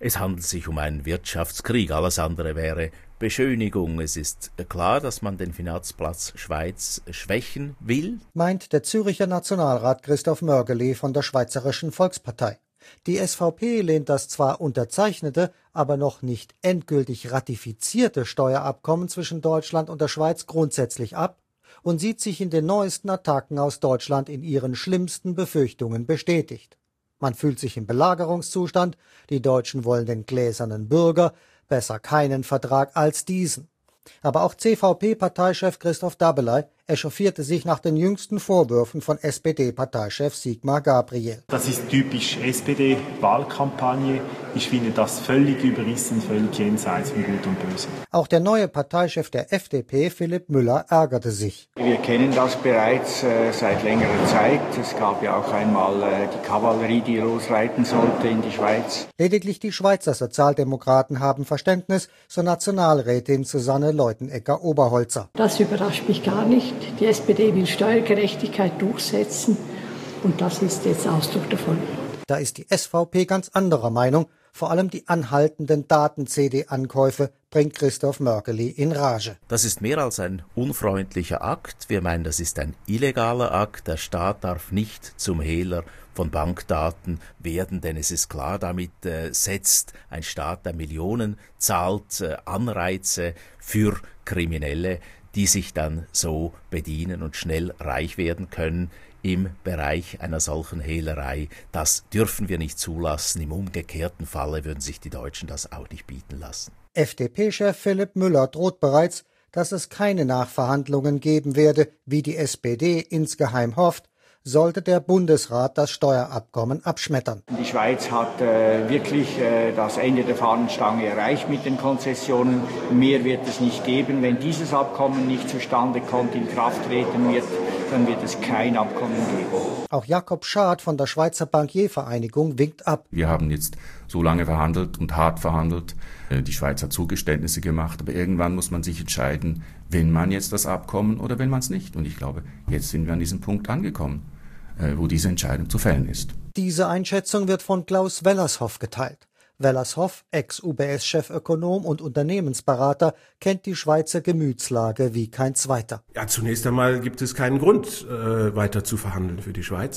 Es handelt sich um einen Wirtschaftskrieg, alles andere wäre Beschönigung. Es ist klar, dass man den Finanzplatz Schweiz schwächen will, meint der Zürcher Nationalrat Christoph Mörgeli von der Schweizerischen Volkspartei. Die SVP lehnt das zwar unterzeichnete, aber noch nicht endgültig ratifizierte Steuerabkommen zwischen Deutschland und der Schweiz grundsätzlich ab und sieht sich in den neuesten Attacken aus Deutschland in ihren schlimmsten Befürchtungen bestätigt. Man fühlt sich im Belagerungszustand, die Deutschen wollen den gläsernen Bürger, besser keinen Vertrag als diesen. Aber auch CVP-Parteichef Christoph Dabeley echauffierte sich nach den jüngsten Vorwürfen von SPD-Parteichef Sigmar Gabriel. Das ist typisch SPD-Wahlkampagne. Ich finde das völlig überrissen, völlig jenseits von Gut und Böse. Auch der neue Parteichef der FDP, Philipp Müller, ärgerte sich. Wir kennen das bereits seit längerer Zeit. Es gab ja auch einmal die Kavallerie, die losreiten sollte in die Schweiz. Lediglich die Schweizer Sozialdemokraten haben Verständnis, so Nationalrätin Susanne Leutenegger-Oberholzer. Das überrascht mich gar nicht. Die SPD will Steuergerechtigkeit durchsetzen und das ist jetzt Ausdruck davon. Da ist die SVP ganz anderer Meinung. Vor allem die anhaltenden Daten-CD-Ankäufe bringt Christoph Mörgeli in Rage. Das ist mehr als ein unfreundlicher Akt. Wir meinen, das ist ein illegaler Akt. Der Staat darf nicht zum Hehler von Bankdaten werden, denn es ist klar, damit setzt ein Staat, der Millionen zahlt, Anreize für Kriminelle, die sich dann so bedienen und schnell reich werden können im Bereich einer solchen Hehlerei. Das dürfen wir nicht zulassen. Im umgekehrten Falle würden sich die Deutschen das auch nicht bieten lassen. FDP-Chef Philipp Müller droht bereits, dass es keine Nachverhandlungen geben werde, wie die SPD insgeheim hofft, sollte der Bundesrat das Steuerabkommen abschmettern. Die Schweiz hat wirklich das Ende der Fahnenstange erreicht mit den Konzessionen. Mehr wird es nicht geben. Wenn dieses Abkommen nicht zustande kommt, in Kraft treten wird, dann wird es kein Abkommen geben. Auch Jakob Schad von der Schweizer Bankiervereinigung winkt ab. Wir haben jetzt so lange verhandelt und hart verhandelt. Die Schweiz hat Zugeständnisse gemacht, aber irgendwann muss man sich entscheiden, will man jetzt das Abkommen oder will man es nicht. Und ich glaube, jetzt sind wir an diesem Punkt angekommen, wo diese Entscheidung zu fällen ist. Diese Einschätzung wird von Klaus Wellershoff geteilt. Wellershoff, Ex-UBS-Chefökonom und Unternehmensberater, kennt die Schweizer Gemütslage wie kein zweiter. Ja, zunächst einmal gibt es keinen Grund, weiter zu verhandeln für die Schweiz.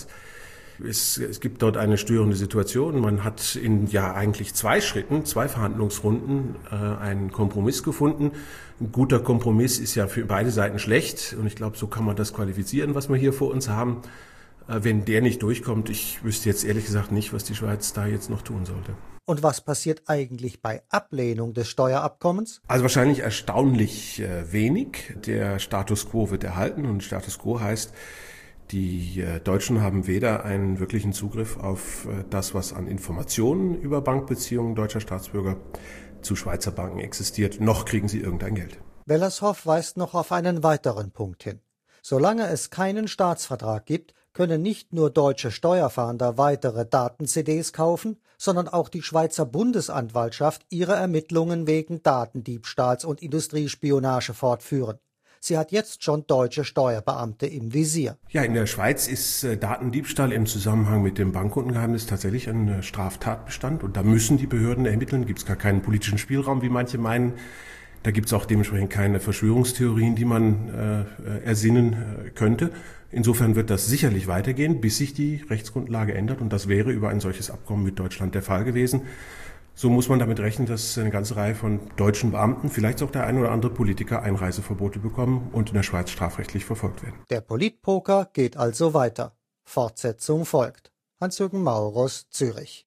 Es gibt dort eine störende Situation. Man hat in eigentlich 2 Schritten, 2 Verhandlungsrunden einen Kompromiss gefunden. Ein guter Kompromiss ist ja für beide Seiten schlecht. Und ich glaube, so kann man das qualifizieren, was wir hier vor uns haben. Wenn der nicht durchkommt, ich wüsste jetzt ehrlich gesagt nicht, was die Schweiz da jetzt noch tun sollte. Und was passiert eigentlich bei Ablehnung des Steuerabkommens? Also wahrscheinlich erstaunlich wenig. Der Status quo wird erhalten und Status quo heißt, die Deutschen haben weder einen wirklichen Zugriff auf das, was an Informationen über Bankbeziehungen deutscher Staatsbürger zu Schweizer Banken existiert, noch kriegen sie irgendein Geld. Wellershoff weist noch auf einen weiteren Punkt hin. Solange es keinen Staatsvertrag gibt, können nicht nur deutsche Steuerfahnder weitere Daten-CDs kaufen, sondern auch die Schweizer Bundesanwaltschaft ihre Ermittlungen wegen Datendiebstahls und Industriespionage fortführen. Sie hat jetzt schon deutsche Steuerbeamte im Visier. Ja, in der Schweiz ist Datendiebstahl im Zusammenhang mit dem Bankkundengeheimnis tatsächlich ein Straftatbestand und da müssen die Behörden ermitteln. Gibt es gar keinen politischen Spielraum, wie manche meinen. Da gibt es auch dementsprechend keine Verschwörungstheorien, die man ersinnen könnte. Insofern wird das sicherlich weitergehen, bis sich die Rechtsgrundlage ändert. Und das wäre über ein solches Abkommen mit Deutschland der Fall gewesen. So muss man damit rechnen, dass eine ganze Reihe von deutschen Beamten, vielleicht auch der ein oder andere Politiker, Einreiseverbote bekommen und in der Schweiz strafrechtlich verfolgt werden. Der Politpoker geht also weiter. Fortsetzung folgt. Hans-Jürgen Maurus, Zürich.